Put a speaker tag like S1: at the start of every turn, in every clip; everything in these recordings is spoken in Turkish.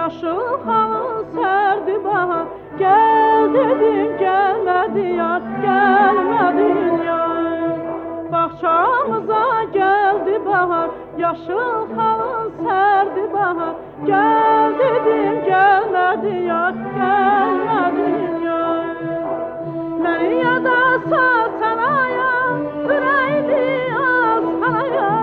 S1: yaşıl halı serdi bahar. Gel dedim gelmedi yar, gelmedi yar. Bahçamıza geldi bahar, yaşıl halı serdi bahar. Gel dedim gelmedi yar, gelmedi yar. Beni yadasa sana ya, yüreğli az sana ya.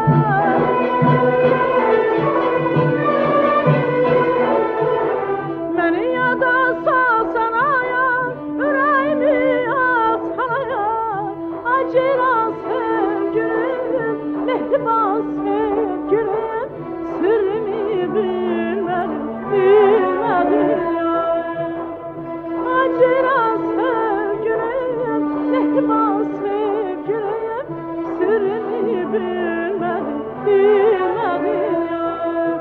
S1: Beni yadasa sana ya, yüreğli az sana ya. Acıran sevgilim, mehriban sevgilim, sırrımı bilmedim, bilmedim ya. Acıran sevgilim, mehriban sevgilim, sırrımı bilmedim, bilmedim ya.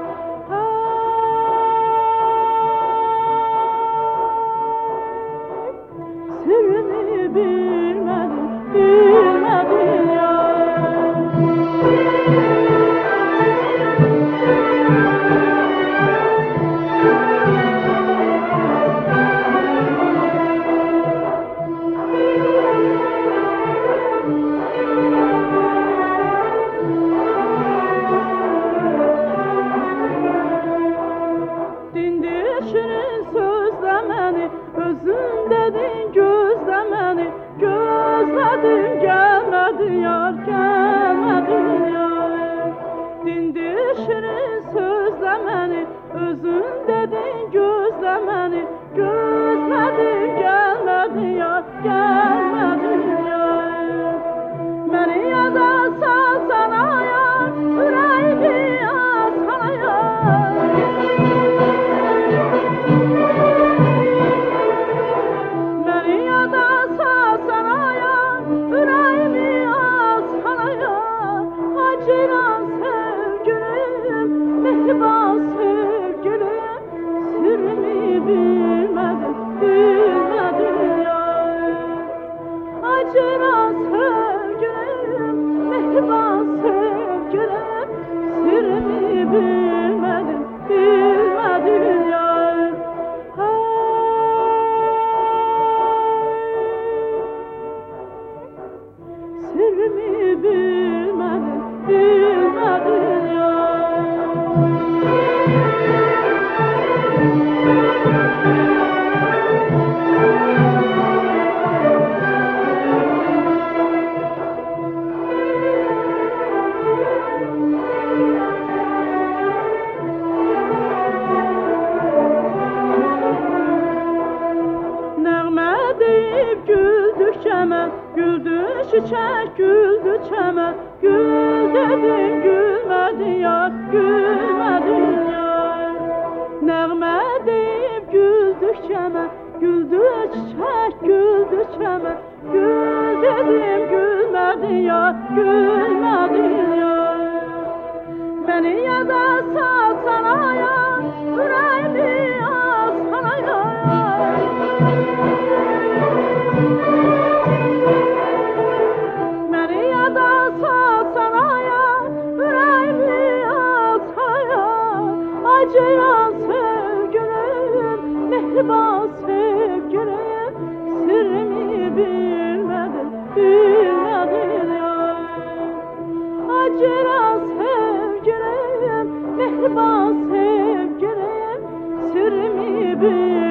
S1: Sırrımı bilmedim, bilmedim ya. Dindirşirin sözlemeni, özün dedin gözlemeni. Gözledim gelmedi yar, gelmedi yar. Dindirşirin sözlemeni, özün dedin gözlemeni. Gözledim gelmedi yar, gelmedi yar. Beni yadasa sana yar, yüreğimi az sana yar. Beni yadasa sana yar, yüreğimi az sana yar. Acıran sevgilim, mehriban sevgilim, sırrımı bilmedim, bilmedim yar. Acıran sevgilim, mehriban sevgilim, sırrımı bilmedim, bilmedim yar. Sırrımı bilmedim, bilmedim yar. Nəğmə deyib güldü çəmən, güldü çiçək, güldü çəmən. Gül dedin gülmədi yar, gülmədi yar. Nəğmə deyib güldü çəmən, güldü çiçək, güldü çəmən. Gül dedim gülmədi yar, gülmədi yar. Beni yadasa sana yar, yüreğimi az sana yar. Beni yadasa sana yar, yüreğimi az sana yar. Acıyan sevgilim, mehriban sevgilim, sırrımı bilmedim, bilmedim yar. Acıran sevgilim, mehriban sevgilim, sırrımı bilmedim.